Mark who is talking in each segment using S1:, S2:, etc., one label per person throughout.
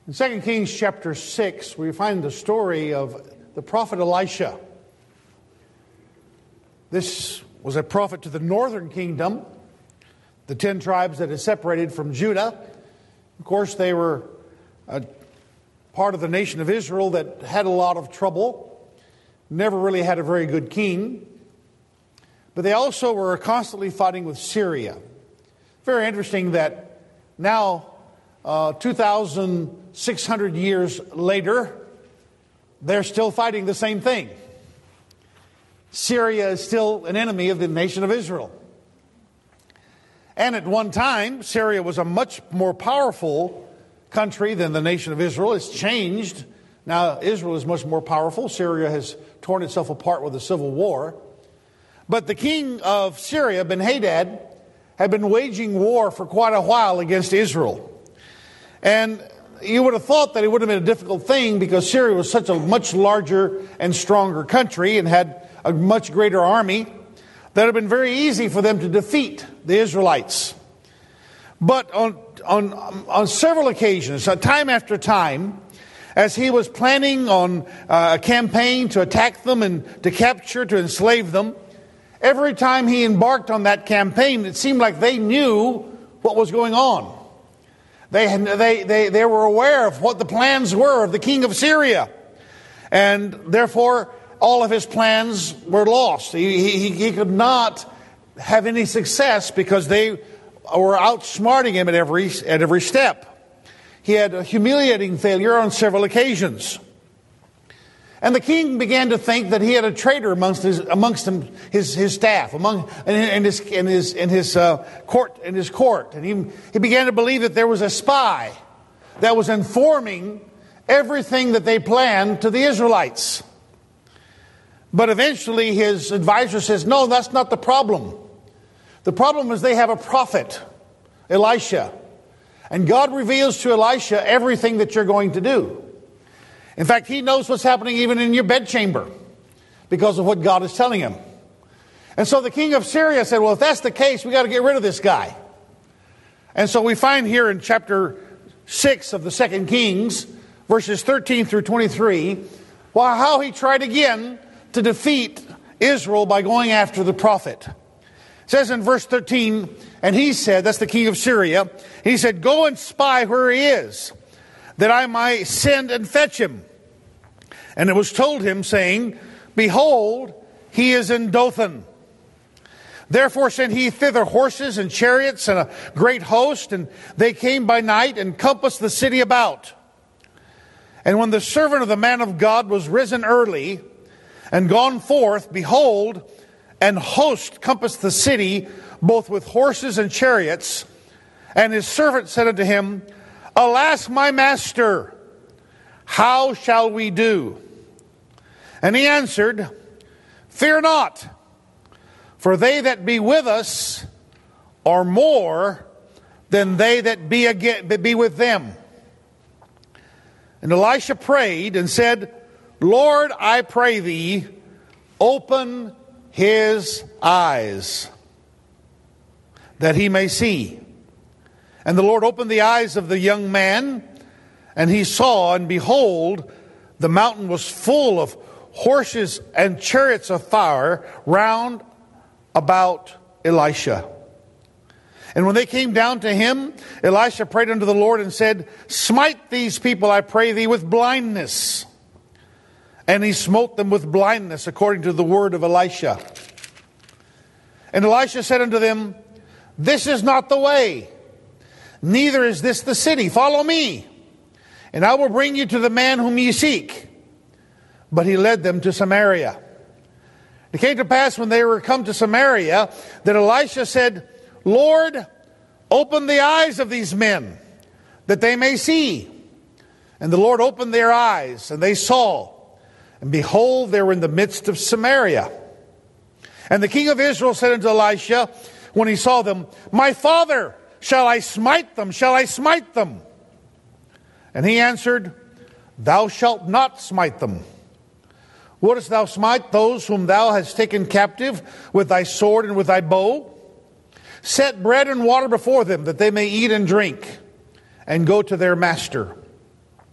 S1: In 2 Kings chapter 6, we find the story of the prophet Elisha. This was a prophet to the northern kingdom, the 10 tribes that had separated from Judah. Of course, they were a part of the nation of Israel that had a lot of trouble, never really had a very good king. But they also were constantly fighting with Syria. Very interesting that now, 2,600 years later, they're still fighting the same thing. Syria is still an enemy of the nation of Israel. And at one time, Syria was a much more powerful country than the nation of Israel. It's changed. Now Israel is much more powerful. Syria has torn itself apart with a civil war. But the king of Syria, Ben-Hadad, had been waging war for quite a while against Israel. And you would have thought that it would have been a difficult thing because Syria was such a much larger and stronger country and had a much greater army that it would have been very easy for them to defeat the Israelites. But on several occasions, time after time, as he was planning on a campaign to attack them and to capture, to enslave them, every time he embarked on that campaign, it seemed like they knew what was going on. They were aware of what the plans were of the king of Syria. And therefore, all of his plans were lost. He could not have any success because they were outsmarting him at every step. He had a humiliating failure on several occasions. And the king began to think that he had a traitor amongst his staff, in his court. And he began to believe that there was a spy that was informing everything that they planned to the Israelites. But eventually his advisor says, no, that's not the problem. The problem is they have a prophet, Elisha. And God reveals to Elisha everything that you're going to do. In fact, he knows what's happening even in your bedchamber because of what God is telling him. And so the king of Syria said, well, if that's the case, we got to get rid of this guy. And so we find here in chapter 6 of the 2 Kings, verses 13 through 23, how he tried again to defeat Israel by going after the prophet. It says in verse 13, and he said, that's the king of Syria, he said, go and spy where he is, that I might send and fetch him. And it was told him, saying, behold, he is in Dothan. Therefore sent he thither horses and chariots and a great host, and they came by night and compassed the city about. And when the servant of the man of God was risen early and gone forth, behold, an host compassed the city, both with horses and chariots. And his servant said unto him, alas, my master, how shall we do? And he answered, fear not, for they that be with us are more than they that be with them. And Elisha prayed and said, Lord, I pray thee, open his eyes, that he may see. And the Lord opened the eyes of the young man, and he saw, and behold, the mountain was full of horses and chariots of fire round about Elisha. And when they came down to him, Elisha prayed unto the Lord and said, smite these people, I pray thee, with blindness. And he smote them with blindness, according to the word of Elisha. And Elisha said unto them, this is not the way, neither is this the city. Follow me, and I will bring you to the man whom ye seek. But he led them to Samaria. It came to pass when they were come to Samaria that Elisha said, Lord, open the eyes of these men, that they may see. And the Lord opened their eyes, and they saw. And behold, they were in the midst of Samaria. And the king of Israel said unto Elisha, when he saw them, my father, shall I smite them? Shall I smite them? And he answered, thou shalt not smite them. Wouldest thou smite those whom thou hast taken captive with thy sword and with thy bow? Set bread and water before them, that they may eat and drink, and go to their master.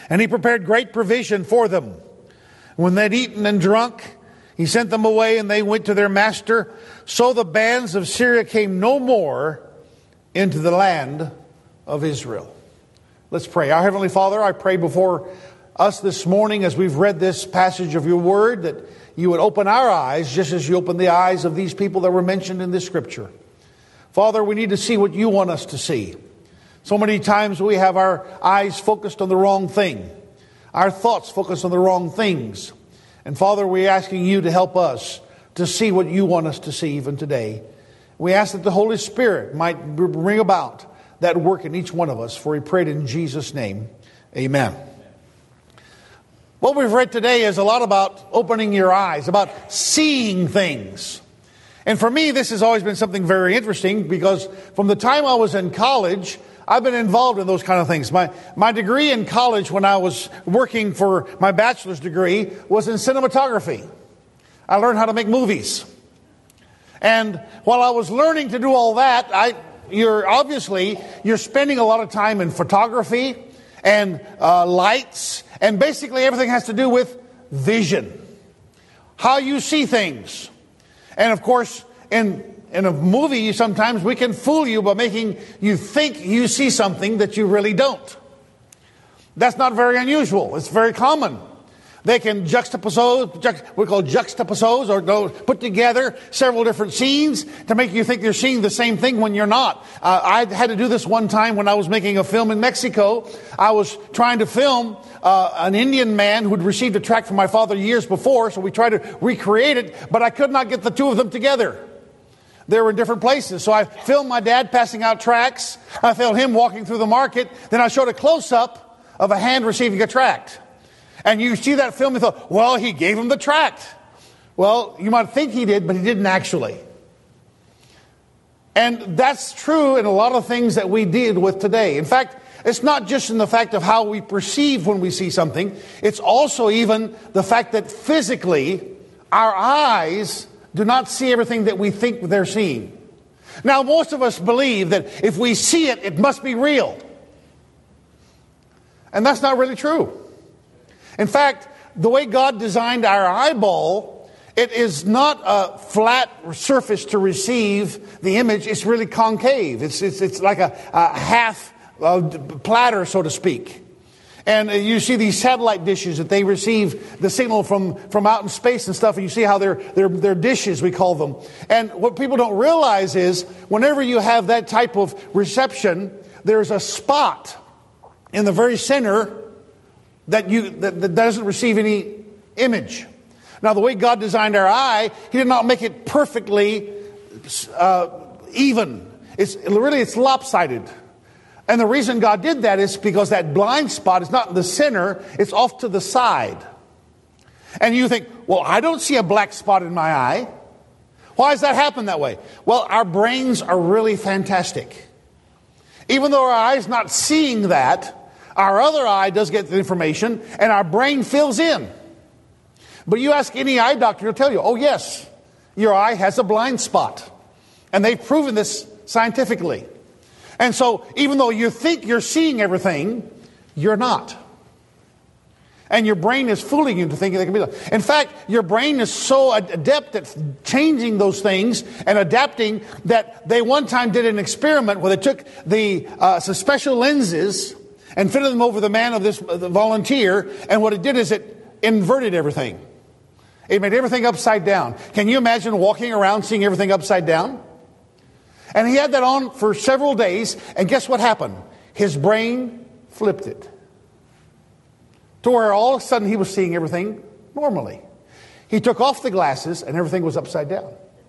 S1: And he prepared great provision for them. When they'd eaten and drunk, he sent them away, and they went to their master. So the bands of Syria came no more into the land of Israel. Let's pray. Our Heavenly Father, I pray before us this morning as we've read this passage of your word that you would open our eyes just as you opened the eyes of these people that were mentioned in this scripture. Father, we need to see what you want us to see. So many times we have our eyes focused on the wrong thing. Our thoughts focused on the wrong things. And Father, we're asking you to help us to see what you want us to see even today. We ask that the Holy Spirit might bring about that work in each one of us. For we pray it in Jesus' name. Amen. What we've read today is a lot about opening your eyes, about seeing things. And for me, this has always been something very interesting because from the time I was in college, I've been involved in those kind of things. My degree in college when I was working for my bachelor's degree was in cinematography. I learned how to make movies. And while I was learning to do all that, you're spending a lot of time in photography and lights, and basically everything has to do with vision. How you see things. And of course, in a movie, sometimes we can fool you by making you think you see something that you really don't. That's not very unusual. It's very common. They can juxtapose or put together several different scenes to make you think you're seeing the same thing when you're not. I had to do this one time when I was making a film in Mexico. I was trying to film an Indian man who'd received a tract from my father years before, so we tried to recreate it, but I could not get the two of them together. They were in different places. So I filmed my dad passing out tracts. I filmed him walking through the market. Then I showed a close-up of a hand receiving a tract. And you see that film and thought, well, he gave him the tract. Well, you might think he did, but he didn't actually. And that's true in a lot of things that we deal with today. In fact, it's not just in the fact of how we perceive when we see something. It's also even the fact that physically our eyes do not see everything that we think they're seeing. Now, most of us believe that if we see it, it must be real. And that's not really true. In fact, the way God designed our eyeball, it is not a flat surface to receive the image. It's really concave. It's like a half platter, so to speak. And you see these satellite dishes that they receive the signal from out in space and stuff, and you see how they're dishes, we call them. And what people don't realize is whenever you have that type of reception, there's a spot in the very center that doesn't receive any image. Now, the way God designed our eye, He did not make it perfectly even. It's lopsided. And the reason God did that is because that blind spot is not in the center, it's off to the side. And you think, well, I don't see a black spot in my eye. Why does that happen that way? Well, our brains are really fantastic. Even though our eye's not seeing that, our other eye does get the information, and our brain fills in. But you ask any eye doctor, he'll tell you, oh yes, your eye has a blind spot. And they've proven this scientifically. And so, even though you think you're seeing everything, you're not. And your brain is fooling you to think they can be that. In fact, your brain is so adept at changing those things and adapting that they one time did an experiment where they took some special lenses and fitted them over the man of the volunteer, and what it did is it inverted everything. It made everything upside down. Can you imagine walking around seeing everything upside down? And he had that on for several days, and guess what happened? His brain flipped it. To where all of a sudden he was seeing everything normally. He took off the glasses and everything was upside down.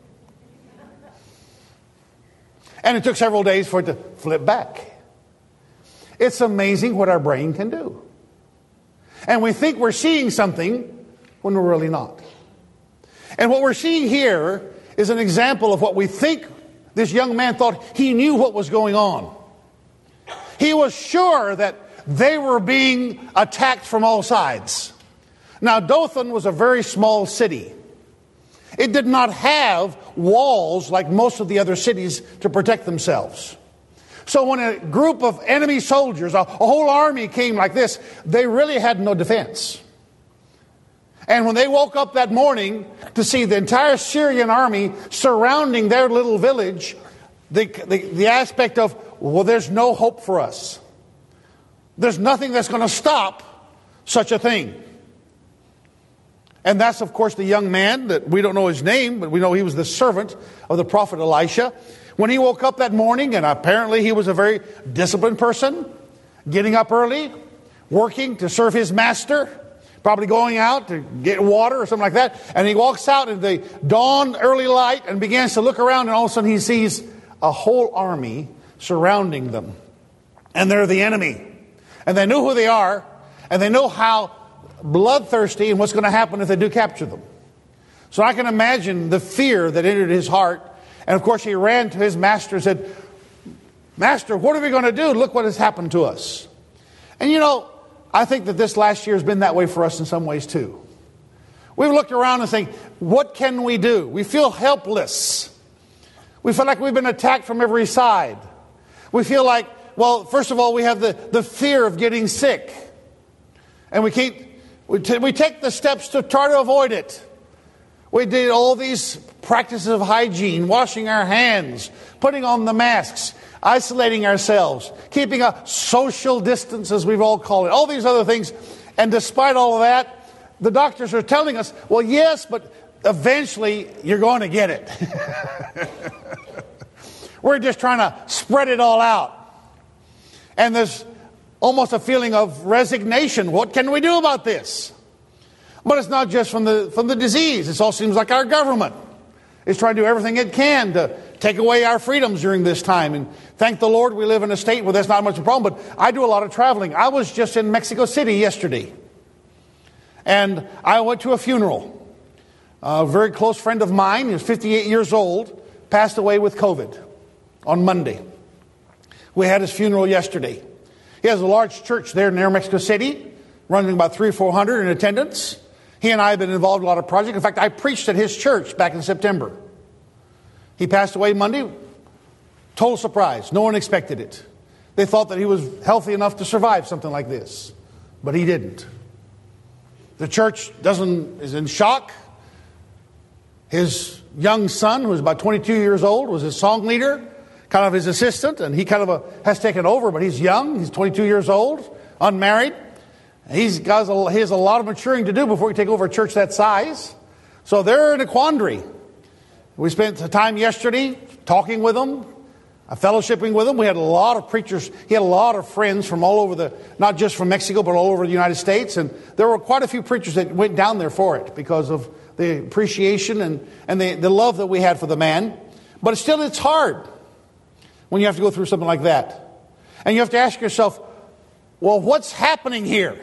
S1: And it took several days for it to flip back. It's amazing what our brain can do. And we think we're seeing something when we're really not. And what we're seeing here is an example of what we think this young man thought he knew what was going on. He was sure that they were being attacked from all sides. Now, Dothan was a very small city. It did not have walls like most of the other cities to protect themselves. So when a group of enemy soldiers, a whole army came like this, they really had no defense. And when they woke up that morning to see the entire Syrian army surrounding their little village, the aspect of, well, there's no hope for us. There's nothing that's going to stop such a thing. And that's, of course, the young man that we don't know his name, but we know he was the servant of the prophet Elisha. When he woke up that morning, and apparently he was a very disciplined person, getting up early, working to serve his master, probably going out to get water or something like that. And he walks out in the dawn, early light, and begins to look around, and all of a sudden he sees a whole army surrounding them. And they're the enemy. And they know who they are, and they know how bloodthirsty and what's going to happen if they do capture them. So I can imagine the fear that entered his heart. And of course he ran to his master and said, Master, what are we going to do? Look what has happened to us. And you know, I think that this last year has been that way for us in some ways too. We've looked around and saying, what can we do? We feel helpless. We feel like we've been attacked from every side. We feel like, well, first of all, we have the fear of getting sick. And we take the steps to try to avoid it. We did all these practices of hygiene, washing our hands, putting on the masks, isolating ourselves, keeping a social distance, as we've all called it, all these other things. And despite all of that, the doctors are telling us, well, yes, but eventually you're going to get it. We're just trying to spread it all out. And there's almost a feeling of resignation. What can we do about this? But it's not just from the disease. It all seems like our government is trying to do everything it can to take away our freedoms during this time. And thank the Lord we live in a state where that's not much of a problem. But I do a lot of traveling. I was just in Mexico City yesterday. And I went to a funeral. A very close friend of mine, he was 58 years old, passed away with COVID on Monday. We had his funeral yesterday. He has a large church there near Mexico City, running about 300 or 400 in attendance. He and I have been involved in a lot of projects. In fact, I preached at his church back in September. He passed away Monday. Total surprise. No one expected it. They thought that he was healthy enough to survive something like this. But he didn't. The church is in shock. His young son, who was about 22 years old, was his song leader, kind of his assistant, and he kind of has taken over, but he's young. He's 22 years old, unmarried. He has a lot of maturing to do before he take over a church that size. So they're in a quandary. We spent time yesterday talking with them, fellowshipping with them. We had a lot of preachers. He had a lot of friends from all over not just from Mexico, but all over the United States. And there were quite a few preachers that went down there for it because of the appreciation and the love that we had for the man. But still, it's hard when you have to go through something like that. And you have to ask yourself, well, what's happening here?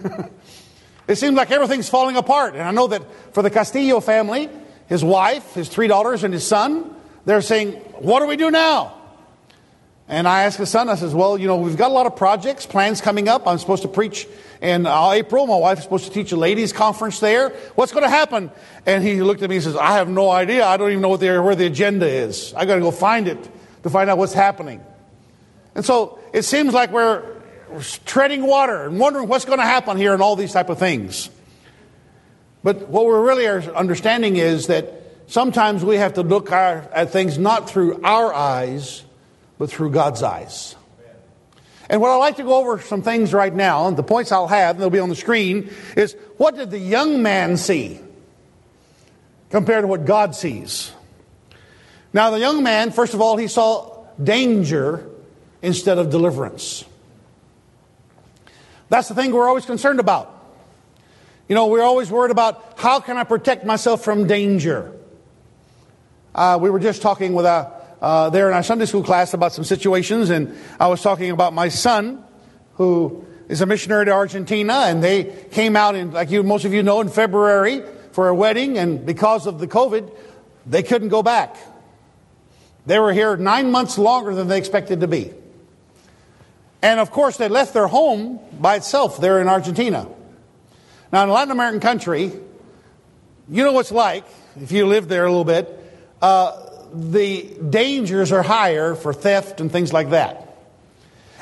S1: It seems like everything's falling apart. And I know that for the Castillo family, his wife, his 3 daughters, and his son, they're saying, what do we do now? And I asked the son, I says, well, you know, we've got a lot of projects, plans coming up. I'm supposed to preach in April. My wife's supposed to teach a ladies' conference there. What's going to happen? And he looked at me and says, I have no idea. I don't even know where the agenda is. I got to go find it to find out what's happening. And so it seems like we're treading water and wondering what's going to happen here and all these type of things. But what we're really understanding is that sometimes we have to look at things not through our eyes, but through God's eyes. And what I'd like to go over some things right now, and the points I'll have, and they'll be on the screen, is what did the young man see compared to what God sees? Now, the young man, first of all, he saw danger instead of deliverance. That's the thing we're always concerned about. You know, we're always worried about how can I protect myself from danger. We were just talking with there in our Sunday school class about some situations, and I was talking about my son, who is a missionary to Argentina, and they came out in, like most of you know, in February for a wedding, and because of the COVID, they couldn't go back. They were here 9 months longer than they expected to be. And of course, they left their home by itself there in Argentina. Now, in a Latin American country, you know what it's like, if you live there a little bit, the dangers are higher for theft and things like that.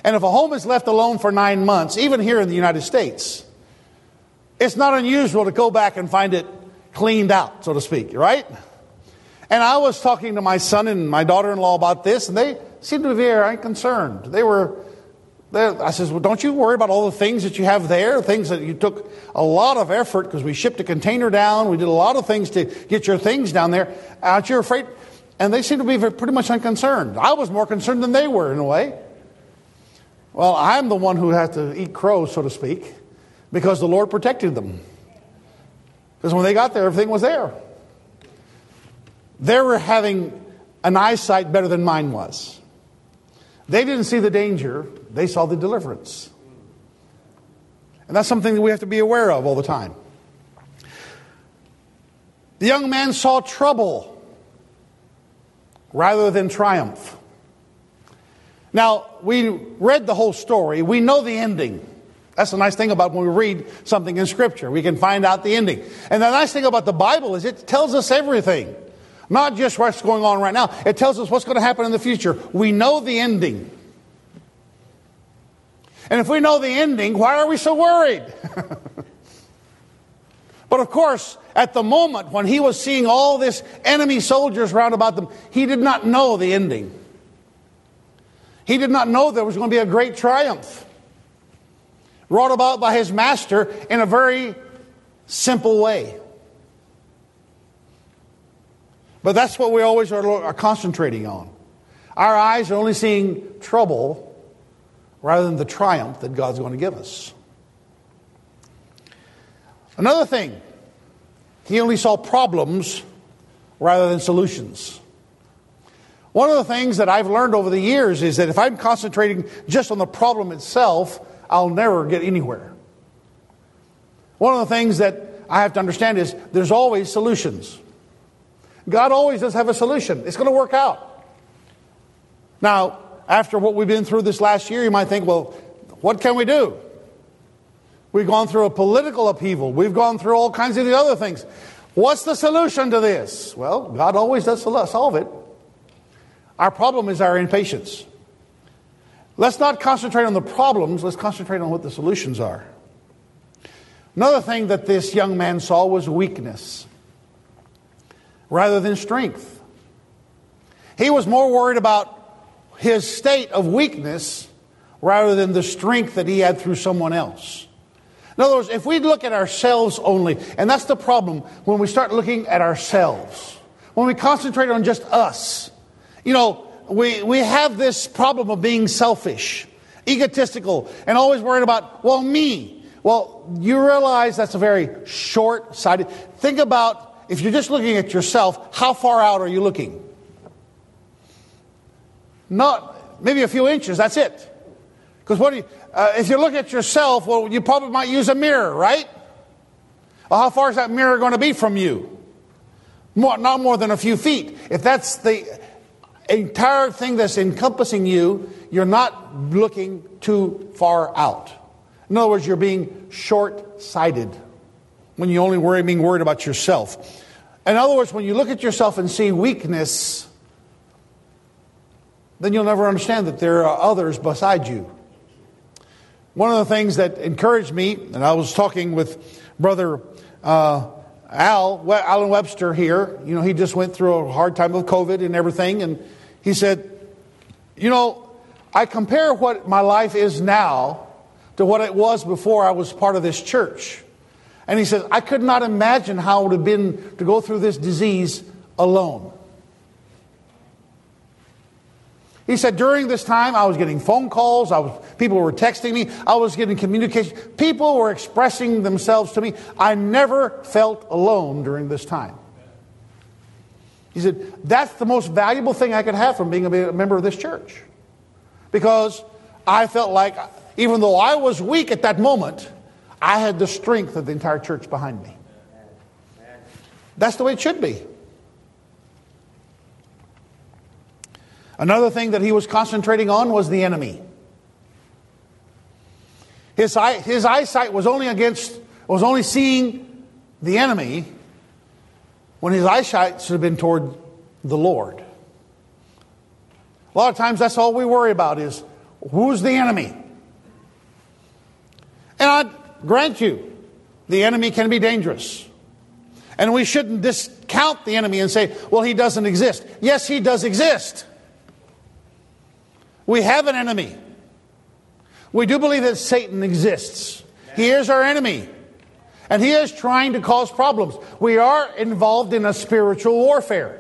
S1: And if a home is left alone for 9 months, even here in the United States, it's not unusual to go back and find it cleaned out, so to speak, right? And I was talking to my son and my daughter-in-law about this, and they seemed to be very concerned. I says, well, don't you worry about all the things that you have there, things that you took a lot of effort, because we shipped a container down, we did a lot of things to get your things down there. Aren't you afraid? And they seemed to be pretty much unconcerned. I was more concerned than they were, in a way. Well, I'm the one who had to eat crow, so to speak, because the Lord protected them. Because when they got there, everything was there. They were having an eyesight better than mine was. They didn't see the danger. They saw the deliverance. And that's something that we have to be aware of all the time. The young man saw trouble rather than triumph. Now, we read the whole story. We know the ending. That's the nice thing about when we read something in Scripture. We can find out the ending. And the nice thing about the Bible is it tells us everything. Not just what's going on right now. It tells us what's going to happen in the future. We know the ending. And if we know the ending, why are we so worried? But of course, at the moment when he was seeing all this enemy soldiers round about them, he did not know the ending. He did not know there was going to be a great triumph brought about by his master in a very simple way. But that's what we always are concentrating on. Our eyes are only seeing trouble rather than the triumph that God's going to give us. Another thing, he only saw problems rather than solutions. One of the things that I've learned over the years is that if I'm concentrating just on the problem itself, I'll never get anywhere. One of the things that I have to understand is there's always solutions. God always does have a solution. It's going to work out. Now, after what we've been through this last year, you might think, well, what can we do? We've gone through a political upheaval. We've gone through all kinds of the other things. What's the solution to this? Well, God always does solve it. Our problem is our impatience. Let's not concentrate on the problems. Let's concentrate on what the solutions are. Another thing that this young man saw was weakness rather than strength. He was more worried about his state of weakness rather than the strength that he had through someone else. In other words, if we look at ourselves only, and that's the problem when we start looking at ourselves, when we concentrate on just us, we have this problem of being selfish, egotistical, and always worried about, well, me. Well, you realize that's a very short-sighted. Think about, if you're just looking at yourself, how far out are you looking? Not maybe a few inches, that's it. Because if you look at yourself, well, you probably might use a mirror, right? Well, how far is that mirror going to be from you? Not more than a few feet. If that's the entire thing that's encompassing you, you're not looking too far out. In other words, you're being short-sighted when you only being worried about yourself. In other words, when you look at yourself and see weakness, then you'll never understand that there are others beside you. One of the things that encouraged me, and I was talking with Brother Alan Webster here. He just went through a hard time with COVID and everything, and he said, I compare what my life is now to what it was before I was part of this church. And he says, I could not imagine how it would have been to go through this disease alone. He said, during this time, I was getting phone calls. People were texting me. I was getting communication. People were expressing themselves to me. I never felt alone during this time. He said, that's the most valuable thing I could have from being a member of this church. Because I felt like, even though I was weak at that moment, I had the strength of the entire church behind me. That's the way it should be. Another thing that he was concentrating on was the enemy. His eyesight was only seeing the enemy when his eyesight should have been toward the Lord. A lot of times that's all we worry about is, who's the enemy? And I grant you, the enemy can be dangerous. And we shouldn't discount the enemy and say, well, he doesn't exist. Yes, he does exist. We have an enemy. We do believe that Satan exists. He is our enemy. And he is trying to cause problems. We are involved in a spiritual warfare.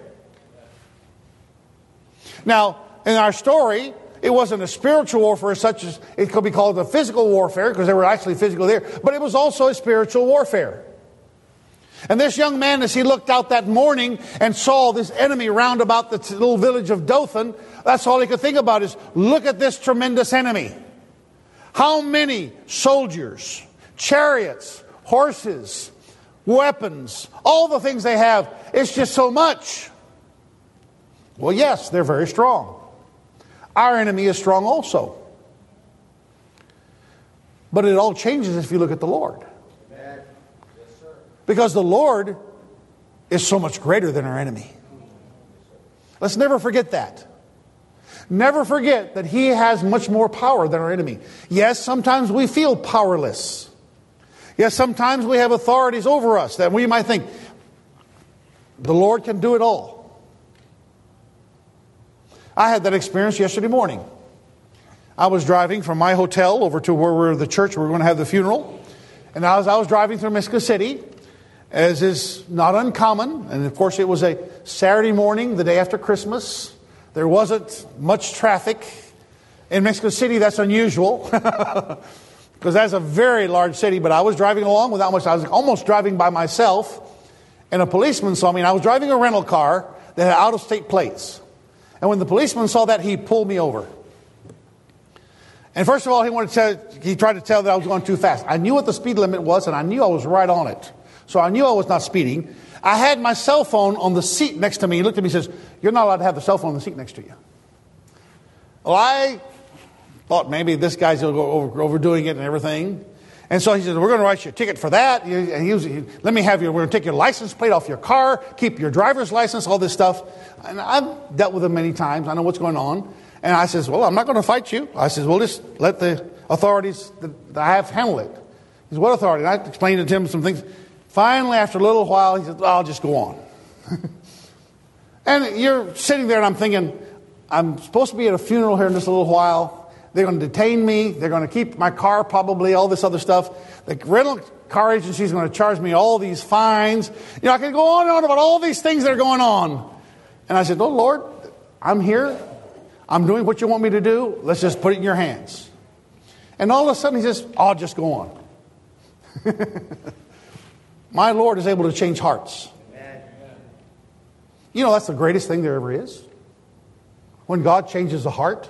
S1: Now, in our story, it wasn't a spiritual warfare such as it could be called a physical warfare, because they were actually physical there, but it was also a spiritual warfare. And this young man, as he looked out that morning and saw this enemy round about the little village of Dothan, that's all he could think about is, look at this tremendous enemy. How many soldiers, chariots, horses, weapons, all the things they have, it's just so much. Well, yes, they're very strong. Our enemy is strong also. But it all changes if you look at the Lord. Because the Lord is so much greater than our enemy. Let's never forget that. Never forget that He has much more power than our enemy. Yes, sometimes we feel powerless. Yes, sometimes we have authorities over us that we might think, the Lord can do it all. I had that experience yesterday morning. I was driving from my hotel over to where the church we're going to have the funeral. And as I was driving through Mexico City, as is not uncommon, and of course it was a Saturday morning, the day after Christmas. There wasn't much traffic. In Mexico City, that's unusual, because that's a very large city, but I was driving along without much. I was almost driving by myself, and a policeman saw me, and I was driving a rental car that had out-of-state plates. And when the policeman saw that, he pulled me over. And first of all, he tried to tell that I was going too fast. I knew what the speed limit was, and I knew I was right on it. So I knew I was not speeding. I had my cell phone on the seat next to me. He looked at me and says, "You're not allowed to have the cell phone on the seat next to you." Well, I thought maybe this guy's overdoing it and everything. And so he said, "We're going to write you a ticket for that. Let me have we're going to take your license plate off your car, keep your driver's license, all this stuff." And I've dealt with him many times. I know what's going on. And I says, "Well, I'm not going to fight you." I says, "Well, just let the authorities that I have handle it." He says, "What authority?" And I explained to him some things. Finally, after a little while, he said, "I'll just go on." And you're sitting there and I'm thinking, I'm supposed to be at a funeral here in just a little while. They're going to detain me. They're going to keep my car probably, all this other stuff. The rental car agency is going to charge me all these fines. I can go on and on about all these things that are going on. And I said, "Oh, Lord, I'm here. I'm doing what you want me to do. Let's just put it in your hands." And all of a sudden he says, "I'll just go on." My Lord is able to change hearts. That's the greatest thing there ever is. When God changes a heart.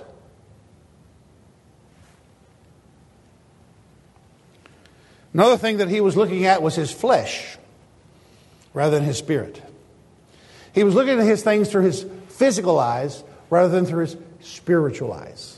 S1: Another thing that he was looking at was his flesh rather than his spirit. He was looking at his things through his physical eyes rather than through his spiritual eyes.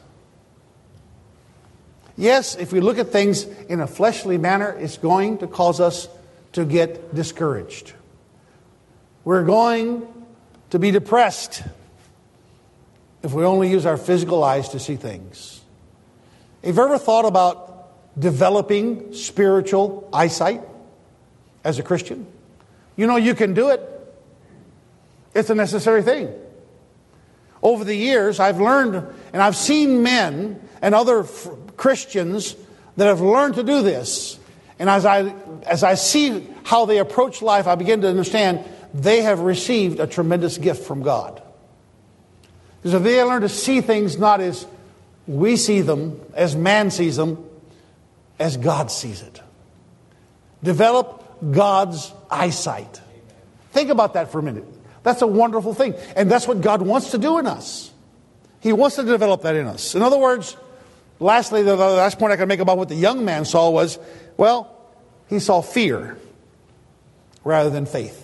S1: Yes, if we look at things in a fleshly manner, it's going to cause us to get discouraged. We're going to be depressed if we only use our physical eyes to see things. Have you ever thought about developing spiritual eyesight as a Christian? You can do it. It's a necessary thing. Over the years, I've learned and I've seen men and other Christians that have learned to do this. And as I see how they approach life, I begin to understand they have received a tremendous gift from God. Because if they learn to see things not as we see them, as man sees them, as God sees it. Develop God's eyesight. Think about that for a minute. That's a wonderful thing. And that's what God wants to do in us. He wants to develop that in us. In other words, lastly, the last point I can make about what the young man saw was, he saw fear rather than faith.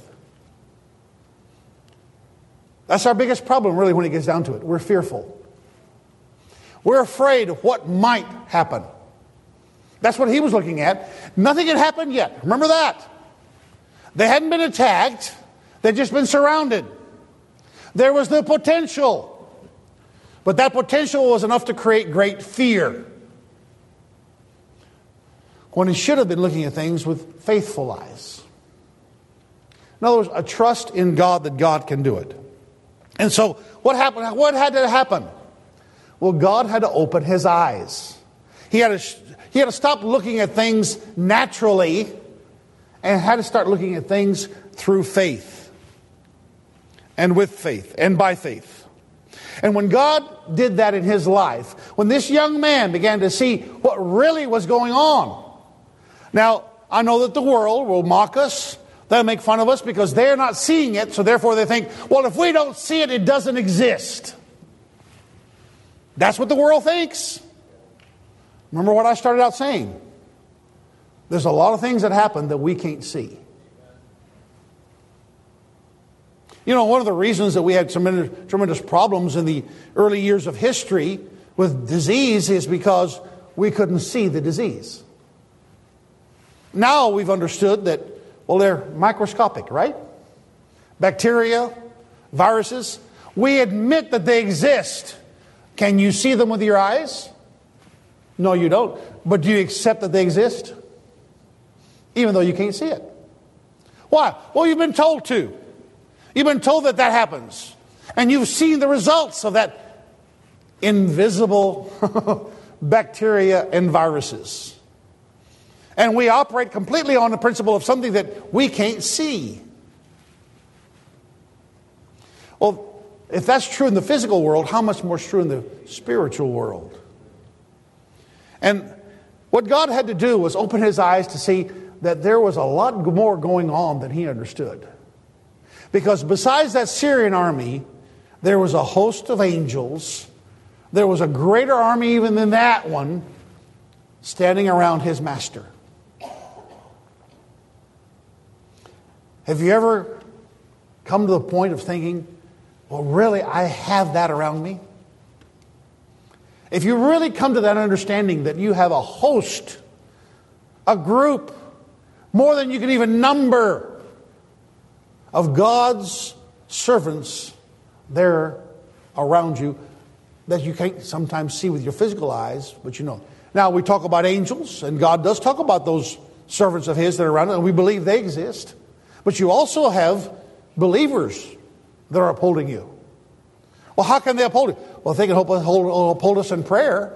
S1: That's our biggest problem, really, when it gets down to it. We're fearful. We're afraid of what might happen. That's what he was looking at. Nothing had happened yet. Remember that. They hadn't been attacked. They'd just been surrounded. There was the potential But that potential was enough to create great fear, when he should have been looking at things with faithful eyes. In other words, a trust in God that God can do it. And so what happened? What had to happen? Well, God had to open his eyes. He had to stop looking at things naturally and had to start looking at things through faith and with faith and by faith. And when God did that in his life, when this young man began to see what really was going on. Now, I know that the world will mock us. They'll make fun of us because they're not seeing it. So therefore they think, well, if we don't see it, it doesn't exist. That's what the world thinks. Remember what I started out saying. There's a lot of things that happen that we can't see. You know, one of the reasons that we had tremendous problems in the early years of history with disease is because we couldn't see the disease. Now we've understood that, well, they're microscopic, right? Bacteria, viruses. We admit that they exist. Can you see them with your eyes? No, you don't. But do you accept that they exist? Even though you can't see it. Why? Well, you've been told to. You've been told that happens. And you've seen the results of that invisible bacteria and viruses. And we operate completely on the principle of something that we can't see. Well, if that's true in the physical world, how much more is true in the spiritual world? And what God had to do was open his eyes to see that there was a lot more going on than he understood. Because besides that Syrian army, there was a host of angels. There was a greater army even than that one standing around his master. Have you ever come to the point of thinking, well, really, I have that around me? If you really come to that understanding that you have a host, a group, more than you can even number, of God's servants there around you that you can't sometimes see with your physical eyes, but you know. Now, we talk about angels, and God does talk about those servants of his that are around us, and we believe they exist. But you also have believers that are upholding you. Well, how can they uphold you? Well, if they can uphold us in prayer,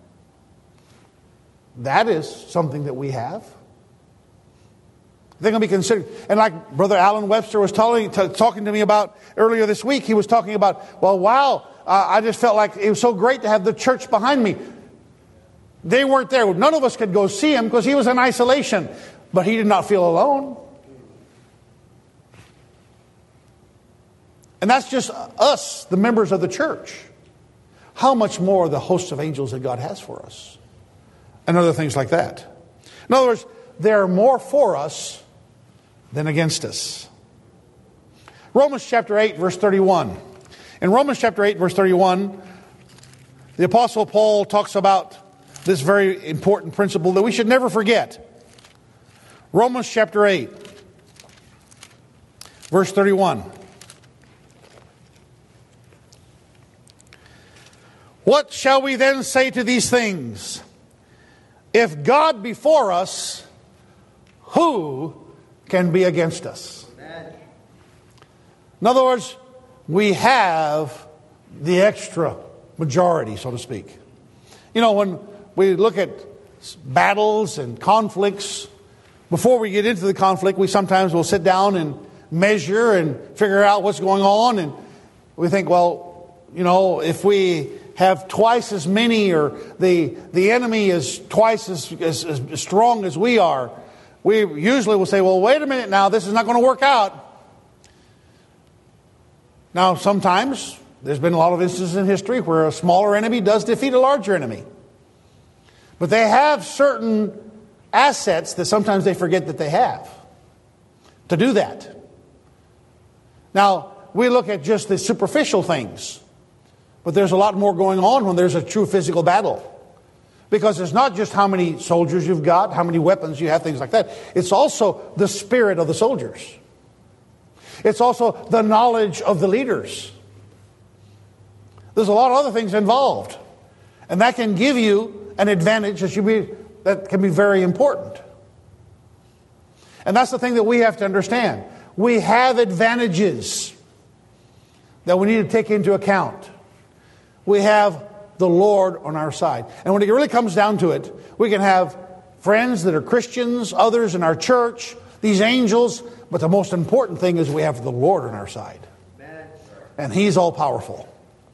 S1: that is something that we have. They're going to be considered. And like Brother Alan Webster was talking to me about earlier this week, he was talking about, well, wow, I just felt like it was so great to have the church behind me. They weren't there. None of us could go see him because he was in isolation. But he did not feel alone. And that's just us, the members of the church. How much more the host of angels that God has for us? And other things like that. In other words, there are more for us than against us. Romans chapter 8, verse 31. In Romans chapter 8, verse 31, the Apostle Paul talks about this very important principle that we should never forget. Romans chapter 8, verse 31. What shall we then say to these things? If God be for us, who can be against us? Amen. In other words, we have the extra majority, so to speak. You know, when we look at battles and conflicts, before we get into the conflict, we sometimes will sit down and measure and figure out what's going on. And we think, well, you know, if we have twice as many, or the enemy is twice as strong as we are, we usually will say, well, wait a minute now, this is not going to work out. Now, sometimes there's been a lot of instances in history where a smaller enemy does defeat a larger enemy. But they have certain assets that sometimes they forget that they have to do that. Now, we look at just the superficial things. But there's a lot more going on when there's a true physical battle. Because it's not just how many soldiers you've got, how many weapons you have, things like that. It's also the spirit of the soldiers. It's also the knowledge of the leaders. There's a lot of other things involved. And that can give you an advantage that can be very important. And that's the thing that we have to understand. We have advantages that we need to take into account. We have the Lord on our side. And when it really comes down to it, we can have friends that are Christians, others in our church, these angels, but the most important thing is we have the Lord on our side. And He's all powerful.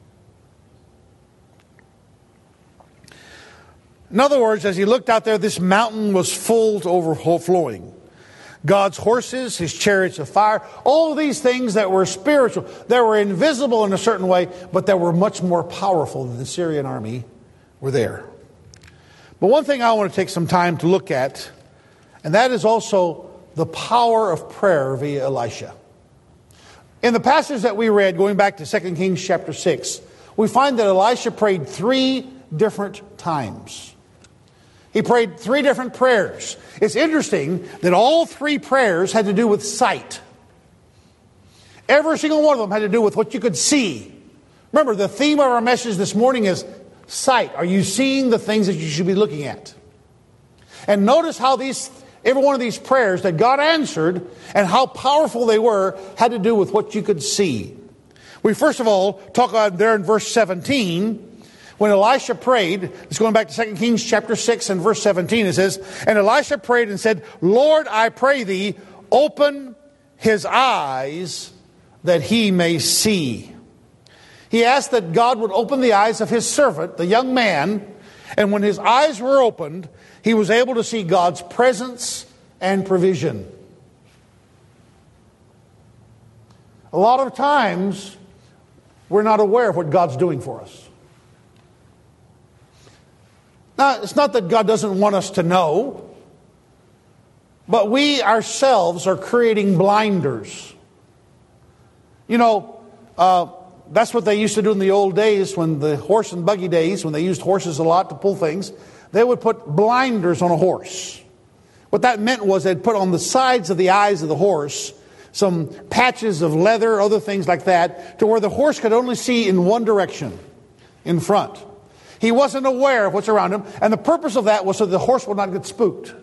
S1: In other words, as he looked out there, this mountain was full to overflowing. God's horses, His chariots of fire, all of these things that were spiritual, that were invisible in a certain way, but that were much more powerful than the Syrian army were there. But one thing I want to take some time to look at, and that is also the power of prayer via Elisha. In the passage that we read, going back to 2 Kings chapter 6, we find that Elisha prayed 3 different times. He prayed 3 different prayers. It's interesting that all 3 prayers had to do with sight. Every single one of them had to do with what you could see. Remember, the theme of our message this morning is sight. Are you seeing the things that you should be looking at? And notice how every one of these prayers that God answered and how powerful they were had to do with what you could see. We first of all talk about there in verse 17. When Elisha prayed, it's going back to 2 Kings chapter 6 and verse 17, it says, "And Elisha prayed and said, Lord, I pray thee, open his eyes that he may see." He asked that God would open the eyes of his servant, the young man, and when his eyes were opened, he was able to see God's presence and provision. A lot of times, we're not aware of what God's doing for us. Now, it's not that God doesn't want us to know, but we ourselves are creating blinders. You know, that's what they used to do in the old days, when the horse and buggy days, when they used horses a lot to pull things. They would put blinders on a horse. What that meant was they'd put on the sides of the eyes of the horse some patches of leather, other things like that, to where the horse could only see in one direction, in front. He wasn't aware of what's around him, and the purpose of that was so the horse would not get spooked.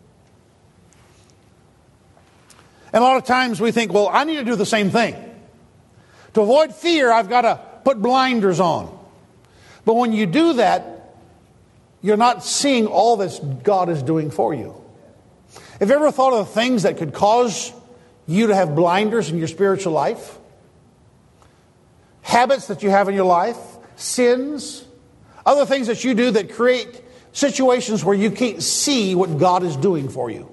S1: And a lot of times we think, well, I need to do the same thing. To avoid fear, I've got to put blinders on. But when you do that, you're not seeing all that God is doing for you. Have you ever thought of the things that could cause you to have blinders in your spiritual life? Habits that you have in your life, sins, other things that you do that create situations where you can't see what God is doing for you.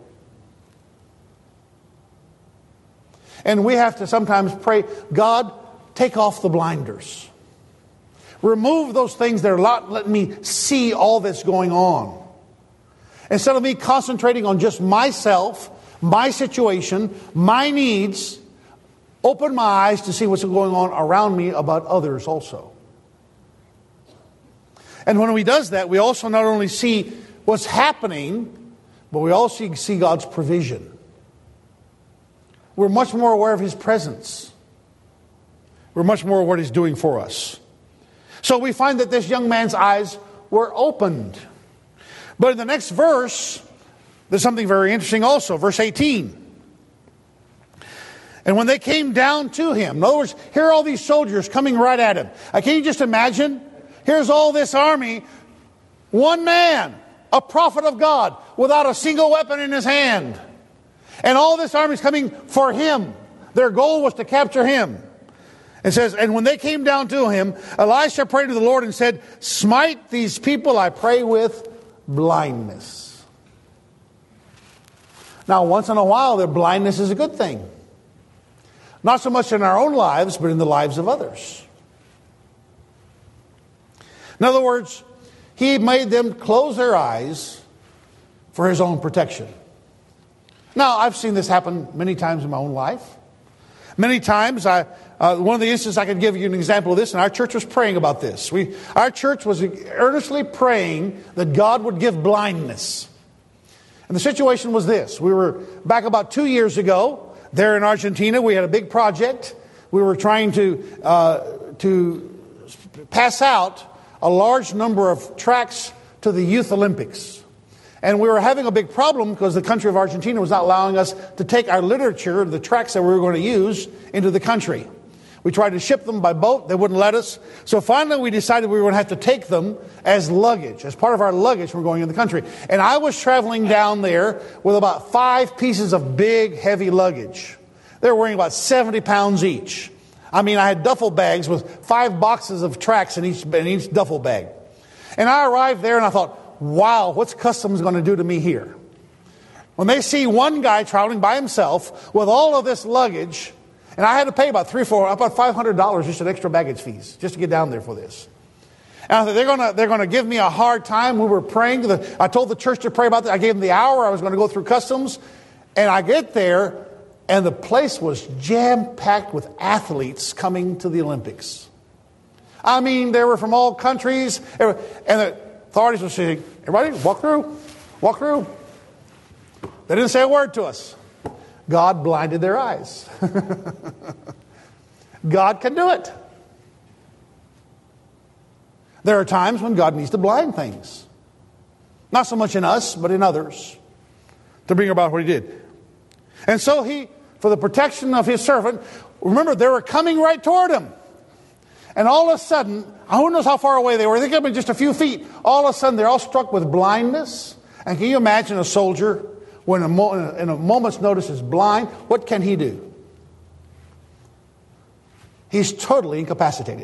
S1: And we have to sometimes pray, God, take off the blinders. Remove those things that are not letting me see all that's going on. Instead of me concentrating on just myself, my situation, my needs, open my eyes to see what's going on around me about others also. And when He does that, we also not only see what's happening, but we also see God's provision. We're much more aware of His presence. We're much more aware of what He's doing for us. So we find that this young man's eyes were opened. But in the next verse, there's something very interesting also. Verse 18. And when they came down to him, in other words, here are all these soldiers coming right at him. Can you just imagine? Here's all this army, one man, a prophet of God, without a single weapon in his hand. And all this army is coming for him. Their goal was to capture him. It says, and when they came down to him, Elisha prayed to the Lord and said, smite these people, I pray, with blindness. Now, once in a while, their blindness is a good thing. Not so much in our own lives, but in the lives of others. In other words, He made them close their eyes for His own protection. Now, I've seen this happen many times in my own life. Many times, one of the instances I could give you an example of this, and our church was praying about this. Our church was earnestly praying that God would give blindness. And the situation was this. We were back about 2 years ago, there in Argentina. We had a big project. We were trying to pass out a large number of tracts to the Youth Olympics. And we were having a big problem because the country of Argentina was not allowing us to take our literature, the tracts that we were going to use, into the country. We tried to ship them by boat. They wouldn't let us. So finally we decided we were going to have to take them as luggage, as part of our luggage when we're going in the country. And I was traveling down there with about 5 pieces of big, heavy luggage. They were weighing about 70 pounds each. I mean, I had duffel bags with 5 boxes of tracts in each duffel bag. And I arrived there and I thought, wow, what's customs going to do to me here? When they see one guy traveling by himself with all of this luggage, and I had to pay about $500 just in extra baggage fees just to get down there for this. And I thought, they're going to give me a hard time. We were praying. I told the church to pray about that. I gave them the hour I was going to go through customs. And I get there, and the place was jam-packed with athletes coming to the Olympics. I mean, they were from all countries. And the authorities were saying, everybody, walk through. Walk through. They didn't say a word to us. God blinded their eyes. God can do it. There are times when God needs to blind things. Not so much in us, but in others, to bring about what he did. And so he, for the protection of his servant, remember, they were coming right toward him. And all of a sudden, who knows how far away they were? They could have been just a few feet. All of a sudden, they're all struck with blindness. And can you imagine a soldier when in a moment's notice is blind? What can he do? He's totally incapacitated.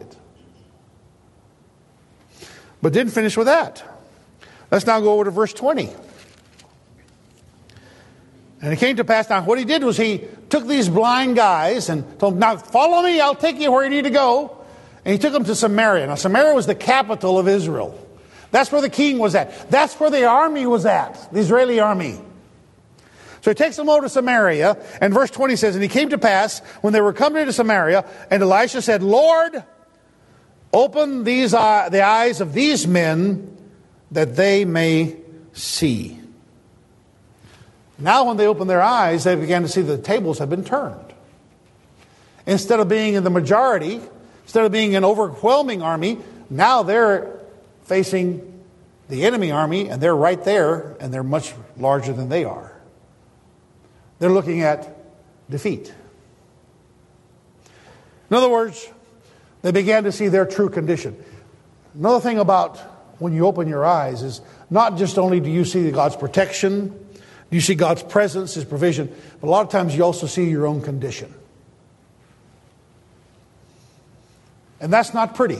S1: But didn't finish with that. Let's now go over to verse 20. And it came to pass, now what he did was he took these blind guys and told them, now follow me, I'll take you where you need to go. And he took them to Samaria. Now Samaria was the capital of Israel. That's where the king was at. That's where the army was at, the Israeli army. So he takes them over to Samaria, and verse 20 says, and he came to pass, when they were coming to Samaria, and Elisha said, Lord, open the eyes of these men, that they may see. Now when they opened their eyes, they began to see that the tables had been turned. Instead of being in the majority, instead of being an overwhelming army, now they're facing the enemy army, and they're right there, and they're much larger than they are. They're looking at defeat. In other words, they began to see their true condition. Another thing about when you open your eyes is not just only do you see God's protection, do you see God's presence, his provision, but a lot of times you also see your own condition. And that's not pretty.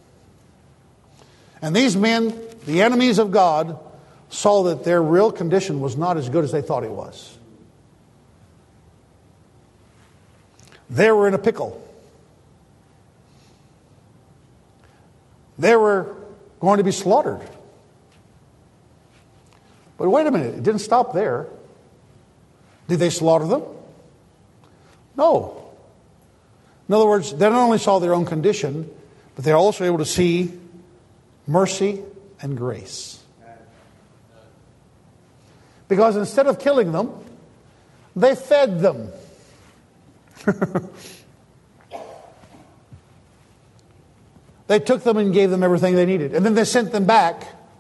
S1: And these men, the enemies of God, saw that their real condition was not as good as they thought it was. They were in a pickle. They were going to be slaughtered. But wait a minute, it didn't stop there. Did they slaughter them? No. In other words, they not only saw their own condition, but they were also able to see mercy and grace. Because instead of killing them, they fed them. They took them and gave them everything they needed. And then they sent them back.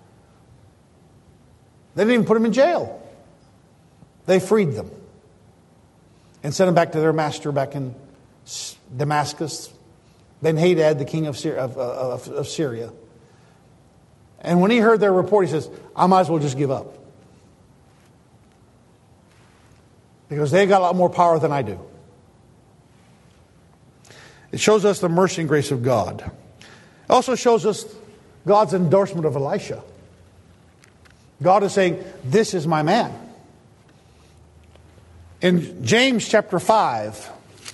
S1: They didn't even put them in jail. They freed them and sent them back to their master back in Damascus. Ben-Hadad, the king of Syria. And when he heard their report, he says, I might as well just give up. Because they got a lot more power than I do. It shows us the mercy and grace of God. It also shows us God's endorsement of Elisha. God is saying, this is my man. In James chapter 5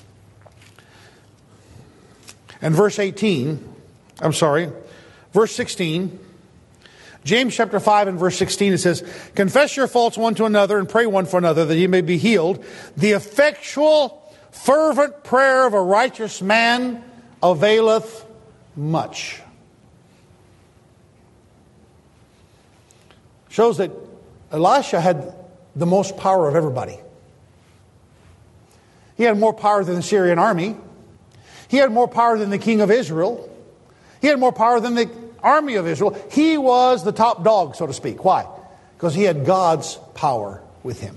S1: and verse 16, James chapter 5 and verse 16, it says, confess your faults one to another and pray one for another that ye may be healed. The effectual fervent prayer of a righteous man availeth much. Shows that Elisha had the most power of everybody. He had more power than the Syrian army. He had more power than the king of Israel. He had more power than the army of Israel. He was the top dog, so to speak. Why? Because he had God's power with him.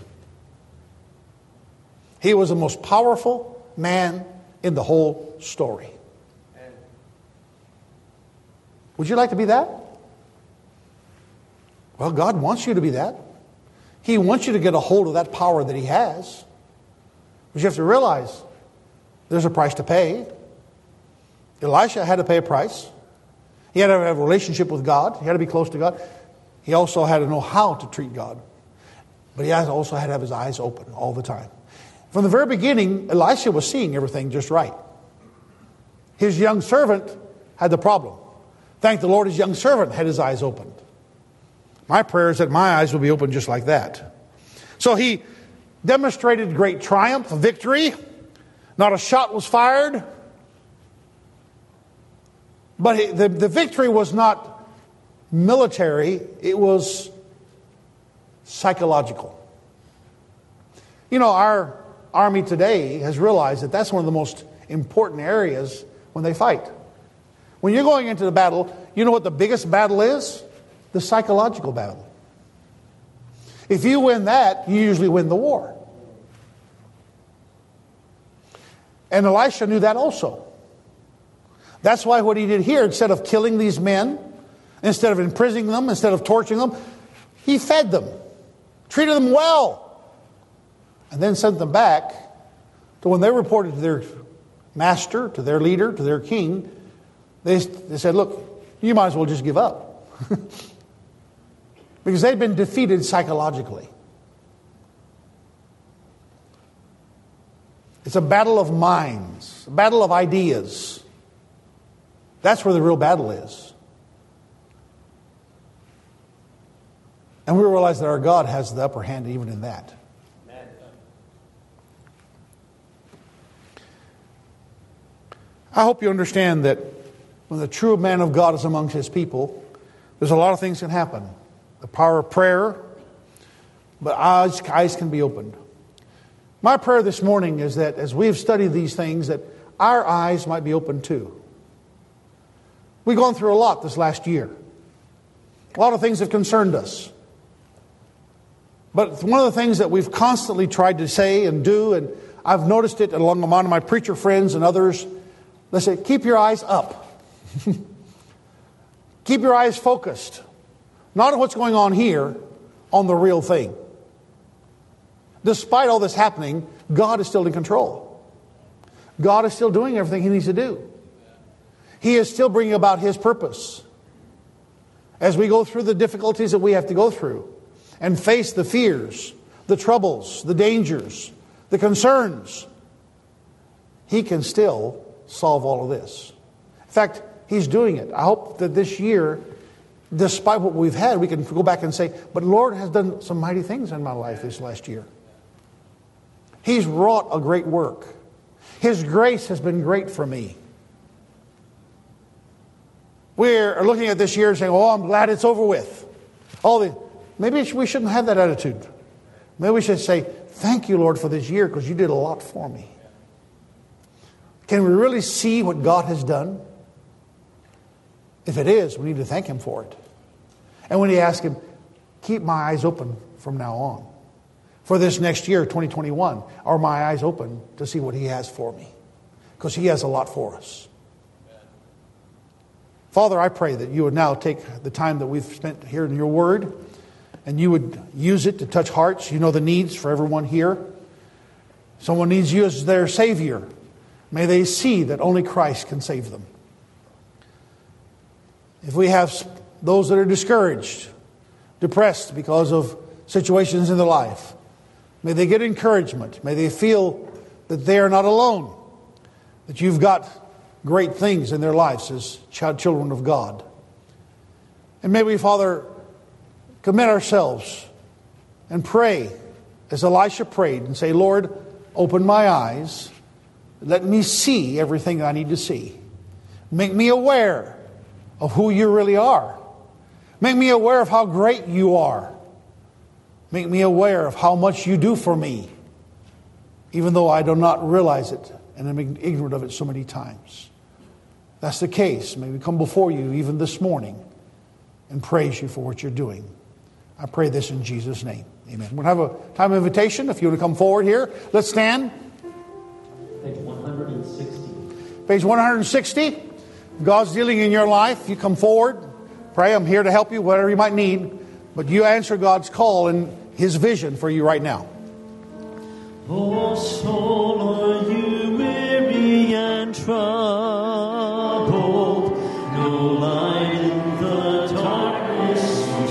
S1: He was the most powerful man in the whole story. Would you like to be that? Well, God wants you to be that. He wants you to get a hold of that power that he has. But you have to realize there's a price to pay. Elisha had to pay a price. He had to have a relationship with God. He had to be close to God. He also had to know how to treat God. But he also had to have his eyes open all the time. From the very beginning, Elisha was seeing everything just right. His young servant had the problem. Thank the Lord, his young servant had his eyes opened. My prayer is that my eyes will be open just like that. So he demonstrated great triumph, victory. Not a shot was fired. But the victory was not military, it was psychological. You know, our army today has realized that that's one of the most important areas when they fight. When you're going into the battle, you know what the biggest battle is? The psychological battle. If you win that, you usually win the war. And Elisha knew that also. That's why what he did here, instead of killing these men, instead of imprisoning them, instead of torturing them, he fed them, treated them well, and then sent them back to when they reported to their master, to their leader, to their king. They said, look, you might as well just give up. Because they'd been defeated psychologically. It's a battle of minds, a battle of ideas. That's where the real battle is. And we realize that our God has the upper hand even in that. I hope you understand that when the true man of God is amongst his people, there's a lot of things can happen. The power of prayer, but eyes can be opened. My prayer this morning is that as we've studied these things, that our eyes might be opened too. We've gone through a lot this last year. A lot of things have concerned us. But one of the things that we've constantly tried to say and do, and I've noticed it along among my preacher friends and others, they say, keep your eyes up. Keep your eyes focused. Not on what's going on here, on the real thing. Despite all this happening, God is still in control. God is still doing everything he needs to do. He is still bringing about his purpose. As we go through the difficulties that we have to go through and face the fears, the troubles, the dangers, the concerns, he can still solve all of this. In fact, he's doing it. I hope that this year, despite what we've had, we can go back and say, but Lord has done some mighty things in my life this last year. He's wrought a great work. His grace has been great for me. We're looking at this year and saying, oh, I'm glad it's over with. Maybe we shouldn't have that attitude. Maybe we should say, thank you, Lord, for this year because you did a lot for me. Can we really see what God has done? If it is, we need to thank him for it. And when you ask him, keep my eyes open from now on. For this next year, 2021, are my eyes open to see what he has for me? Because he has a lot for us. Father, I pray that you would now take the time that we've spent here in your word and you would use it to touch hearts. You know the needs for everyone here. Someone needs you as their Savior. May they see that only Christ can save them. If we have those that are discouraged, depressed because of situations in their life, may they get encouragement. May they feel that they are not alone, that you've got great things in their lives as children of God. And may we, Father, commit ourselves and pray as Elisha prayed and say, Lord, open my eyes. Let me see everything I need to see. Make me aware of who you really are. Make me aware of how great you are. Make me aware of how much you do for me, even though I do not realize it and am ignorant of it so many times. that's the case, may we come before you even this morning and praise you for what you're doing. I pray this in Jesus' name. Amen. We'll have a time of invitation. If you want to come forward here, let's stand.
S2: Page 160.
S1: Page 160. God's dealing in your life. You come forward. Pray. I'm here to help you, whatever you might need. But you answer God's call and His vision for you right now.
S2: Oh, soul, are you weary and troubled? No light in the darkness you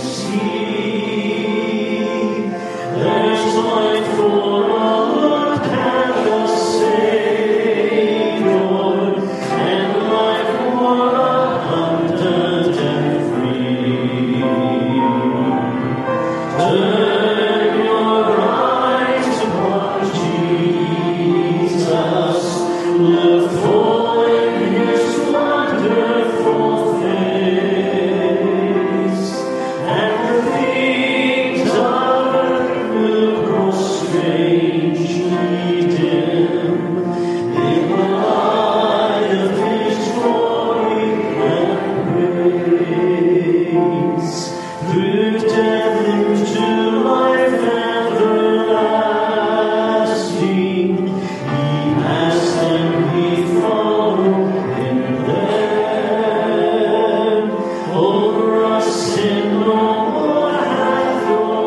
S2: see. There's light for all and the Savior, and life more abundant and free. Turn your eyes upon Jesus, look full in His wonderful face, and the things of earth will grow strangely dim in the light of His glory and grace. Through death into life everlasting, He passed and He followed in them. Over us sin no more hath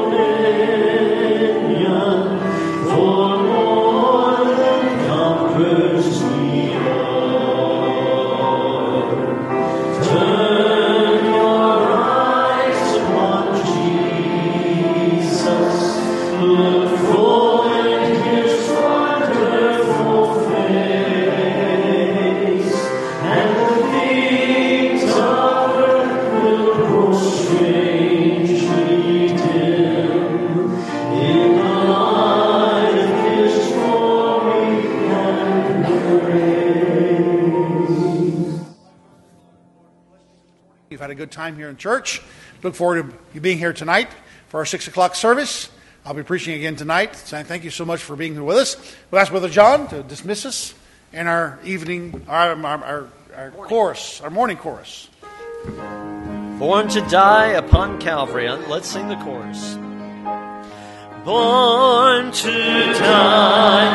S2: dominion, for more than conquerors we are. Turn your eyes upon Jesus, look full in His wonderful face, and the things of earth will grow strangely dim in the light of His glory and grace.
S1: You've had a good time here in church. Look forward to you being here tonight for our 6 o'clock service. I'll be preaching again tonight. So thank you so much for being here with us. We'll ask Brother John to dismiss us in our evening, our chorus, our morning chorus.
S2: Born to die upon Calvary. Let's sing the chorus. Born to die